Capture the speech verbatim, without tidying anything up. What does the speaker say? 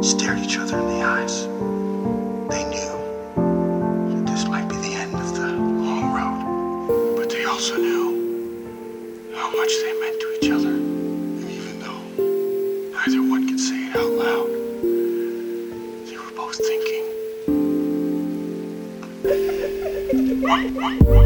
stared each other in the eyes. They knew that this might be the end of the long road, but they also knew how much they meant to each other. And even though neither one could say it out loud, they were both thinking.